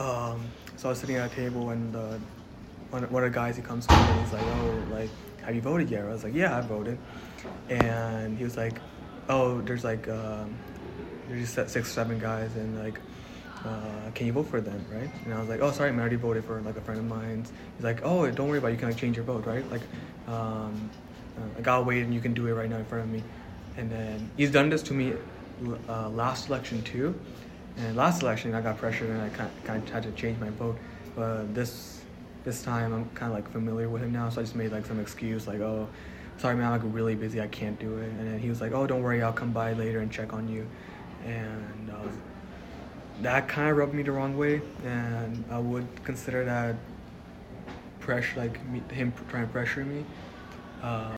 So I was sitting at a table and one of the guys, he comes to me and he's like, oh, like, have you voted yet? I was like, yeah, I voted. And he was like, oh, there's just 6 or 7 guys, and like, can you vote for them, right? And I was like, oh, sorry, I already voted for like a friend of mine. He's like, oh, don't worry about it. You can like change your vote, right? Like I'll wait and you can do it right now in front of me. And then he's done this to me last election too. And last election I got pressured and I kind of had to change my vote. But this time I'm kind of like familiar with him now, so I just made like some excuse like, oh, sorry man, I'm like really busy, I can't do it. And then he was like, oh, don't worry, I'll come by later and check on you. And that kind of rubbed me the wrong way, and I would consider that pressure, like him trying to pressure me.